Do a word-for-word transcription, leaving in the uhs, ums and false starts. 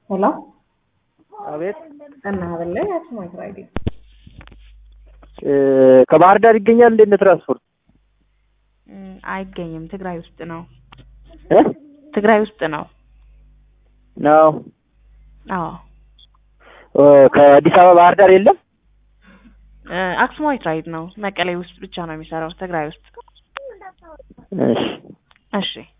ሄሎ አቤት እና አይደለ ያስማት ራይዲ ከባህር ዳር ይገኛል እንደ ትራንስፖርት አይገኝም ትግራይ ውስጥ ነው እ ትግራይ ውስጥ ነው ነው አዎ ከአዲስ አበባ ባህር ዳር የለም አክሱማይት ራይድ ነው መቀሌ ውስጥ ብቻ ነው የሚሰራው ትግራይ ውስጥ እሺ እሺ